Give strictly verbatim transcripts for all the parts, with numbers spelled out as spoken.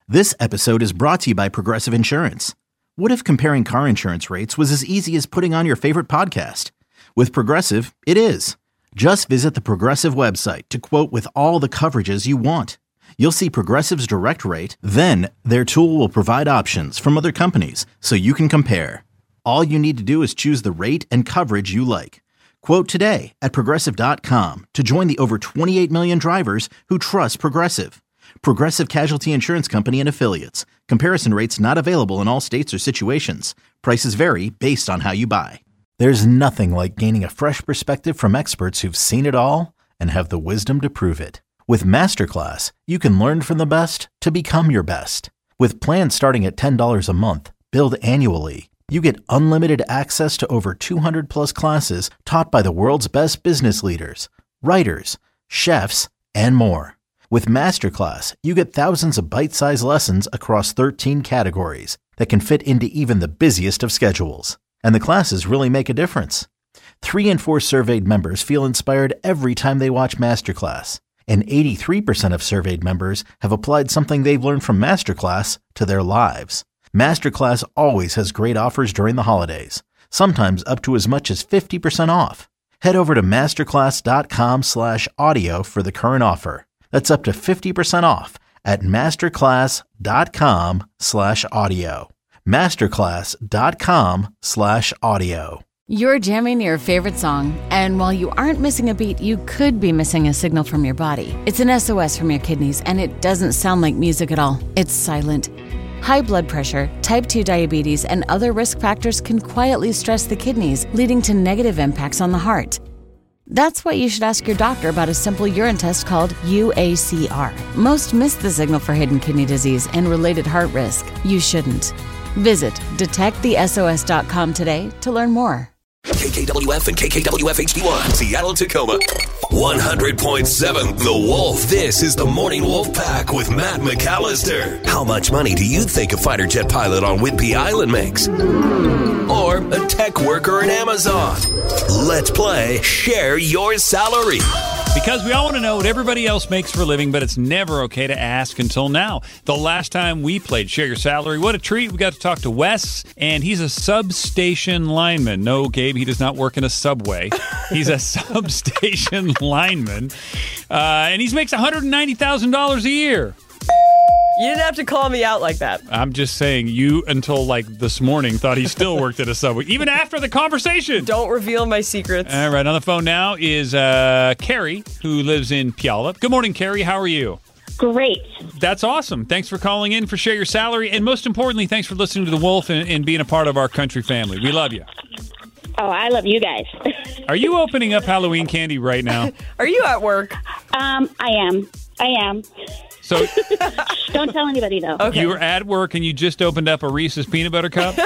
This episode is brought to you by Progressive Insurance. What if comparing car insurance rates was as easy as putting on your favorite podcast? With Progressive, it is. Just visit the Progressive website to quote with all the coverages you want. You'll see Progressive's direct rate, then their tool will provide options from other companies so you can compare. All you need to do is choose the rate and coverage you like. Quote today at Progressive dot com to join the over twenty-eight million drivers who trust Progressive. Progressive Casualty Insurance Company and Affiliates. Comparison rates not available in all states or situations. Prices vary based on how you buy. There's nothing like gaining a fresh perspective from experts who've seen it all and have the wisdom to prove it. With Masterclass, you can learn from the best to become your best. With plans starting at ten dollars a month, billed annually, you get unlimited access to over two hundred plus classes taught by the world's best business leaders, writers, chefs, and more. With Masterclass, you get thousands of bite-sized lessons across thirteen categories that can fit into even the busiest of schedules. And the classes really make a difference. Three in four surveyed members feel inspired every time they watch Masterclass. And eighty-three percent of surveyed members have applied something they've learned from Masterclass to their lives. Masterclass always has great offers during the holidays, sometimes up to as much as fifty percent off. Head over to masterclass.com slash audio for the current offer. That's up to fifty percent off at masterclass.com slash audio. Masterclass.com slash audio. You're jamming your favorite song, and while you aren't missing a beat, you could be missing a signal from your body. It's an S O S from your kidneys, and it doesn't sound like music at all. It's silent. High blood pressure, type two diabetes, and other risk factors can quietly stress the kidneys, leading to negative impacts on the heart. That's why you should ask your doctor about a simple urine test called U A C R. Most miss the signal for hidden kidney disease and related heart risk. You shouldn't. Visit detect the S O S dot com today to learn more. K K W F and K K W F H D one, Seattle, Tacoma. one hundred point seven The Wolf. This is the Morning Wolf Pack with Matt McAllister. How much money do you think a fighter jet pilot on Whidbey Island makes? Or a tech worker in Amazon? Let's play Share Your Salary. Because we all want to know what everybody else makes for a living, but it's never okay to ask until now. The last time we played Share Your Salary, what a treat. We got to talk to Wes, and he's a substation lineman. No, Gabe, he does not work in a subway. He's a substation lineman, uh, and he makes one hundred ninety thousand dollars a year. You didn't have to call me out like that. I'm just saying, you, until like this morning, thought he still worked at a Subway, even after the conversation. Don't reveal my secrets. All right, on the phone now is uh, Carrie, who lives in Puyallup. Good morning, Carrie. How are you? Great. That's awesome. Thanks for calling in for Share Your Salary. And most importantly, thanks for listening to The Wolf and, and being a part of our country family. We love you. Oh, I love you guys. Are you opening up Halloween candy right now? Are you at work? Um, I am. I am. So don't tell anybody, though. Okay. You were at work and you just opened up a Reese's peanut butter cup?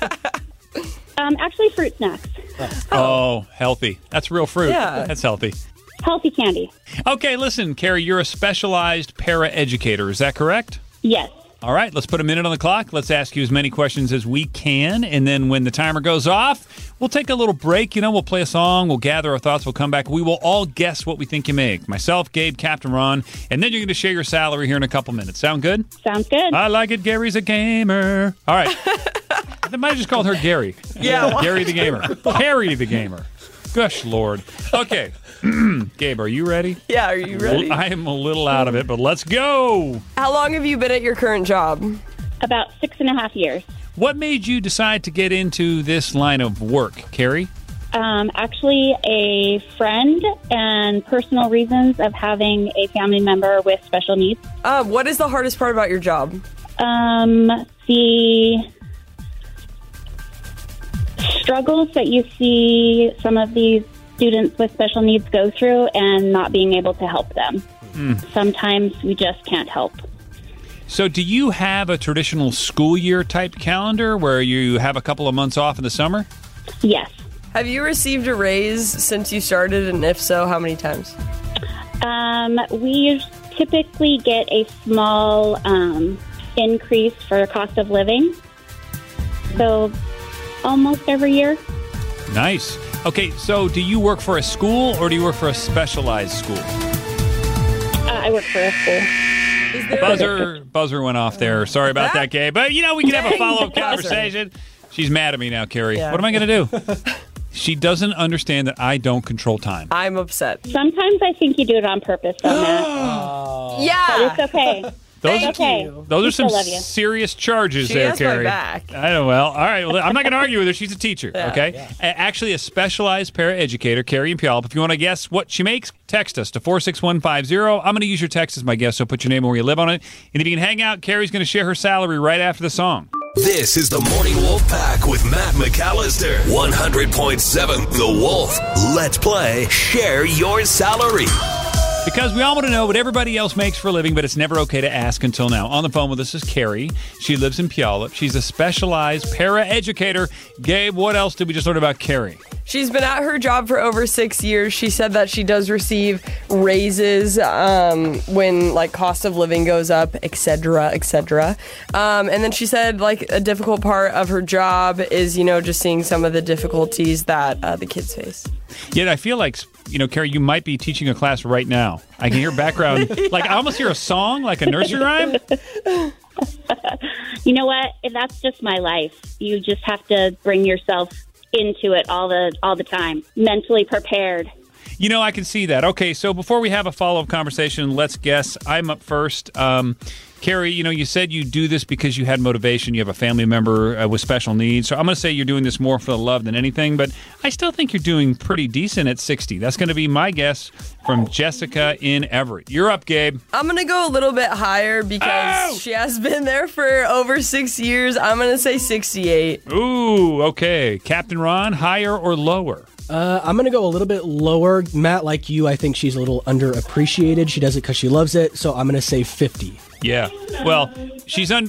um, actually, fruit snacks. Oh, healthy. That's real fruit. Yeah. That's healthy. Healthy candy. Okay, listen, Carrie, you're a specialized para-educator. Is that correct? Yes. All right, let's put a minute on the clock. Let's ask you as many questions as we can. And then when the timer goes off, we'll take a little break. You know, we'll play a song. We'll gather our thoughts. We'll come back. We will all guess what we think you make. Myself, Gabe, Captain Ron. And then you're going to share your salary here in a couple minutes. Sound good? Sounds good. I like it. Gary's a gamer. All right. I might have just called her Gary. Yeah. Gary the gamer. Carrie the gamer. Gosh, Lord. Okay. Gabe, are you ready? Yeah, are you ready? I am a little out of it, but let's go. How long have you been at your current job? About six and a half years. What made you decide to get into this line of work, Carrie? Um, actually, a friend and personal reasons of having a family member with special needs. Uh, what is the hardest part about your job? Um, the struggles that you see some of these students with special needs go through and not being able to help them. Mm. Sometimes we just can't help. So do you have a traditional school year type calendar where you have a couple of months off in the summer? Yes. Have you received a raise since you started, and if so, how many times? Um, we typically get a small um, increase for cost of living. So almost every year. Nice. Okay, so do you work for a school or do you work for a specialized school? Uh, I work for a school. Buzzer, buzzer went off there. Sorry about that, Gabe. But, you know, we can have a follow-up conversation. She's mad at me now, Carrie. Yeah. What am I going to do? She doesn't understand that I don't control time. I'm upset. Sometimes I think you do it on purpose, though, Matt. Yeah. But it's okay. Those, It's okay. those We are some still love you. serious charges She there, has my Carrie. back. I know. Well, all right. Well, I'm not going to argue with her. She's a teacher. Yeah. Okay. A- Actually, a specialized paraeducator, Carrie in Puyallup. If you want to guess what she makes, text us to four six one five zero. I'm going to use your text as my guess, so put your name and where you live on it. And if you can hang out, Carrie's going to share her salary right after the song. This is the Morning Wolf Pack with Matt McAllister. one hundred point seven The Wolf. Let's play Share Your Salary. Because we all want to know what everybody else makes for a living, but it's never okay to ask until now. On the phone with us is Carrie. She lives in Puyallup. She's a specialized paraeducator. Gabe, what else did we just learn about Carrie? She's been at her job for over six years. She said that she does receive raises um, when like cost of living goes up, et cetera, et cetera. Um, and then she said like a difficult part of her job is, you know, just seeing some of the difficulties that uh, the kids face. Yet I feel like, you know, Carrie, you might be teaching a class right now. I can hear background. yeah. Like I almost hear a song, like a nursery rhyme. You know what? That's just my life. You just have to bring yourself into it all the all the time, mentally prepared. You know, I can see that. Okay, so before we have a follow-up conversation, let's guess. I'm up first. Um, Carrie, you know, you said you do this because you had motivation. You have a family member uh, with special needs. So I'm going to say you're doing this more for the love than anything, but I still think you're doing pretty decent at sixty. That's going to be my guess from Jessica in Everett. You're up, Gabe. I'm going to go a little bit higher because Oh! she has been there for over six years. I'm going to say sixty-eight. Ooh, okay. Captain Ron, higher or lower? Uh, I'm going to go a little bit lower. Matt, like you, I think she's a little underappreciated. She does it because she loves it, so I'm going to say fifty. Yeah. Well, she's un...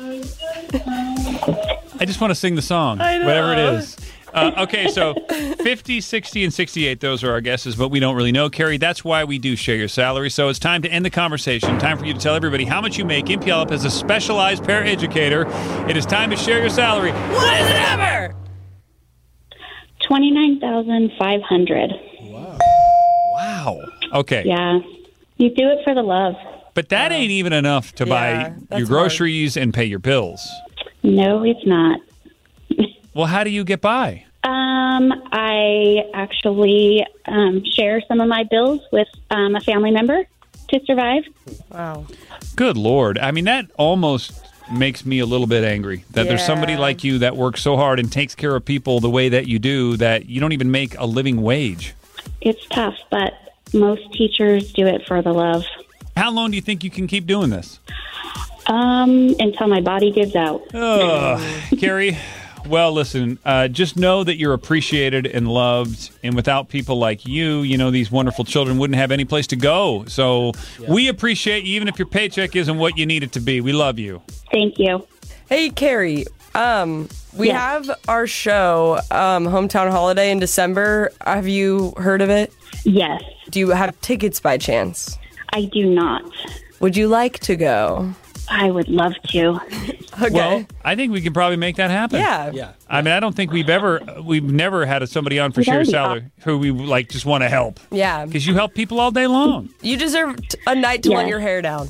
I just want to sing the song, I know. whatever it is. Uh, okay, so fifty, sixty, and sixty-eight, those are our guesses, but we don't really know. Carrie, that's why we do share your salary. So it's time to end the conversation. Time for you to tell everybody how much you make in Puyallup as a specialized paraeducator. It is time to share your salary. What is it ever? twenty-nine thousand five hundred. Wow. Okay. Yeah. You do it for the love. But that ain't even enough to Yeah, buy that's your groceries and pay your bills. No, it's not. Well, how do you get by? Um, I actually um, share some of my bills with um, a family member to survive. Wow. Good Lord. I mean, that almost makes me a little bit angry that there's somebody Yeah. like you that works so hard and takes care of people the way that you do that you don't even make a living wage. It's tough, but most teachers do it for the love. How long do you think you can keep doing this? Um, until my body gives out. Oh, Carrie, well, listen, uh, just know that you're appreciated and loved. And without people like you, you know, these wonderful children wouldn't have any place to go. So we appreciate you, even if your paycheck isn't what you need it to be. We love you. Thank you. Hey, Carrie, um, we Yes. have our show, um, Hometown Holiday in December. Have you heard of it? Yes, Do you have tickets by chance? I do not. Would you like to go? I would love to. Okay. Well, I think we can probably make that happen. yeah. Yeah. I mean, I don't think we've ever, we've never had somebody on for We've Share Your already Salary who we like just want to help. Yeah. Because you help people all day long. You deserve t- a night to Yes. let your hair down.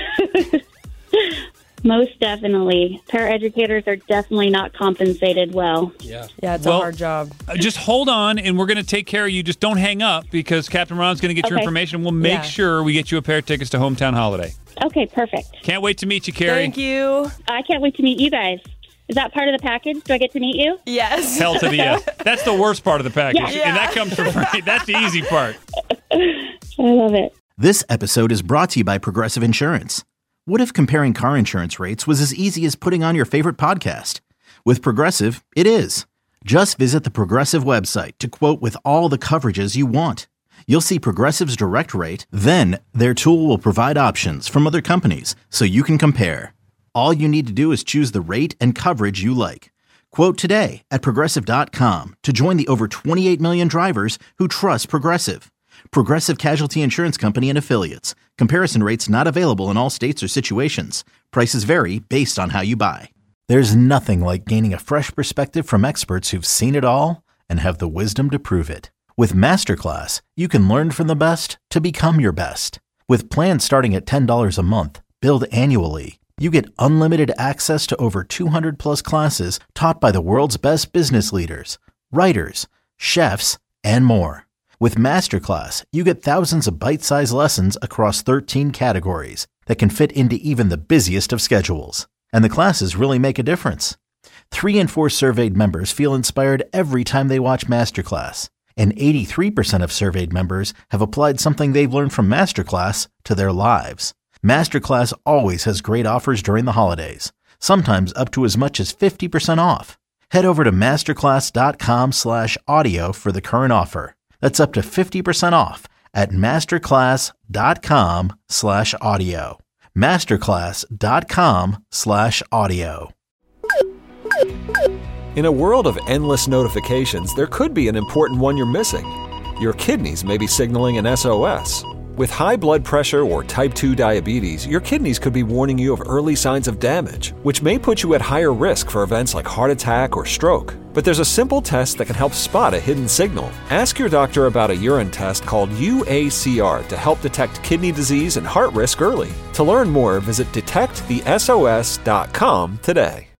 Most definitely. Paraeducators are definitely not compensated well. Yeah. Yeah, it's Well- a hard job. Uh, Just hold on, and we're going to take care of you. Just don't hang up because Captain Ron's going to get your Okay. information. We'll make Yeah. sure we get you a pair of tickets to Hometown Holiday. Okay, perfect. Can't wait to meet you, Carrie. Thank you. I can't wait to meet you guys. Is that part of the package? Do I get to meet you? Yes. Hell to the yes. That's the worst part of the package, Yeah. and that comes for free. That's the easy part. I love it. This episode is brought to you by Progressive Insurance. What if comparing car insurance rates was as easy as putting on your favorite podcast? With Progressive, it is. Just visit the Progressive website to quote with all the coverages you want. You'll see Progressive's direct rate, then their tool will provide options from other companies so you can compare. All you need to do is choose the rate and coverage you like. Quote today at Progressive dot com to join the over twenty-eight million drivers who trust Progressive. Progressive Casualty Insurance Company and Affiliates. Comparison rates not available in all states or situations. Prices vary based on how you buy. There's nothing like gaining a fresh perspective from experts who've seen it all and have the wisdom to prove it. With Masterclass, you can learn from the best to become your best. With plans starting at ten dollars a month, billed annually. You get unlimited access to over two hundred plus classes taught by the world's best business leaders, writers, chefs, and more. With Masterclass, you get thousands of bite-sized lessons across thirteen categories that can fit into even the busiest of schedules. And the classes really make a difference. Three in four surveyed members feel inspired every time they watch Masterclass. And eighty-three percent of surveyed members have applied something they've learned from Masterclass to their lives. Masterclass always has great offers during the holidays, sometimes up to as much as fifty percent off. Head over to masterclass.com slash audio for the current offer. That's up to fifty percent off at masterclass.com slash audio. Masterclass.com slash audio. In a world of endless notifications, there could be an important one you're missing. Your kidneys may be signaling an S O S. With high blood pressure or type two diabetes, your kidneys could be warning you of early signs of damage, which may put you at higher risk for events like heart attack or stroke. But there's a simple test that can help spot a hidden signal. Ask your doctor about a urine test called U A C R to help detect kidney disease and heart risk early. To learn more, visit detect the S O S dot com today.